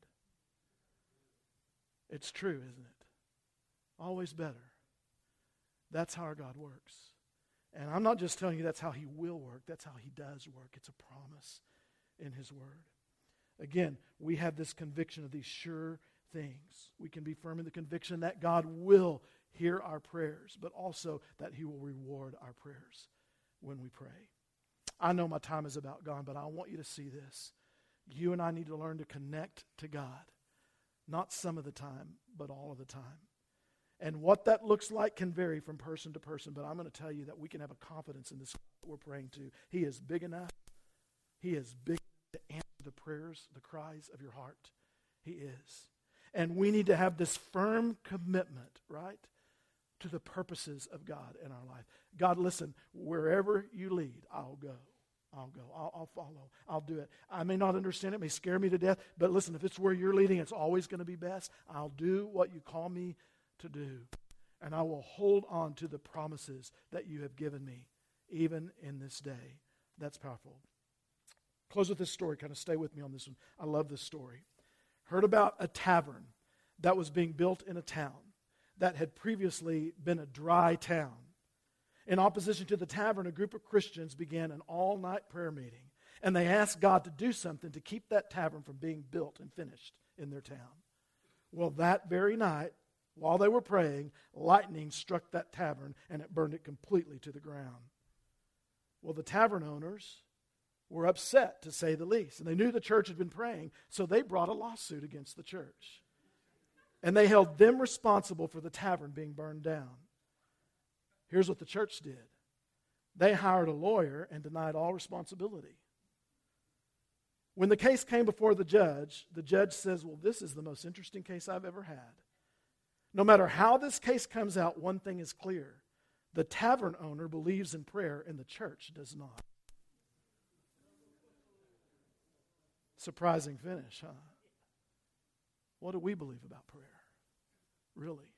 It's true, isn't it? Always better. That's how our God works. And I'm not just telling you that's how He will work. That's how He does work. It's a promise in His Word. Again, we have this conviction of these sure things. We can be firm in the conviction that God will hear our prayers, but also that He will reward our prayers when we pray. I know my time is about gone, but I want you to see this. You and I need to learn to connect to God. Not some of the time, but all of the time. And what that looks like can vary from person to person, but I'm going to tell you that we can have a confidence in this that we're praying to. He is big enough. He is big enough to answer the prayers, the cries of your heart. He is. And we need to have this firm commitment, right, to the purposes of God in our life. God, listen, wherever you lead, I'll go. I'll follow. I'll do it. I may not understand it. It may scare me to death. But listen, if it's where you're leading, it's always going to be best. I'll do what you call me to do. And I will hold on to the promises that you have given me, even in this day. That's powerful. Close with this story. Kind of stay with me on this one. I love this story. Heard about a tavern that was being built in a town that had previously been a dry town. In opposition to the tavern, a group of Christians began an all-night prayer meeting, and they asked God to do something to keep that tavern from being built and finished in their town. Well, that very night, while they were praying, lightning struck that tavern, and it burned it completely to the ground. Well, the tavern owners were upset, to say the least, and they knew the church had been praying, so they brought a lawsuit against the church. And they held them responsible for the tavern being burned down. Here's what the church did. They hired a lawyer and denied all responsibility. When the case came before the judge says, well, this is the most interesting case I've ever had. No matter how this case comes out, one thing is clear. The tavern owner believes in prayer and the church does not. Surprising finish, huh? What do we believe about prayer? Really?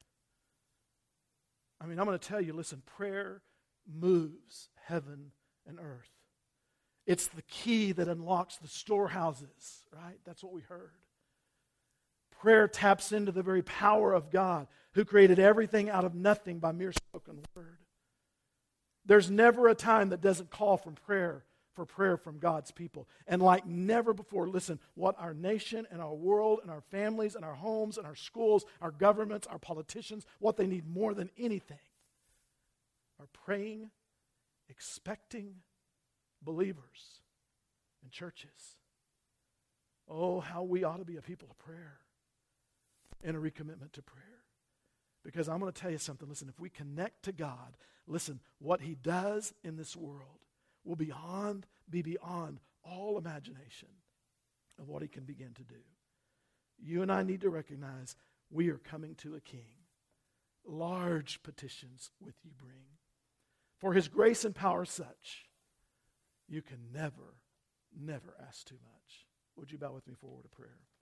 I mean, I'm going to tell you, listen, prayer moves heaven and earth. It's the key that unlocks the storehouses, right? That's what we heard. Prayer taps into the very power of God, who created everything out of nothing by mere spoken word. There's never a time that doesn't call for prayer from God's people. And like never before, listen, what our nation and our world and our families and our homes and our schools, our governments, our politicians, what they need more than anything are praying, expecting believers and churches. Oh, how we ought to be a people of prayer and a recommitment to prayer. Because I'm going to tell you something. Listen, if we connect to God, listen, what He does in this world will be beyond all imagination of what He can begin to do. You and I need to recognize we are coming to a King. Large petitions with you bring. For His grace and power such, you can never ask too much. Would you bow with me for a word of prayer?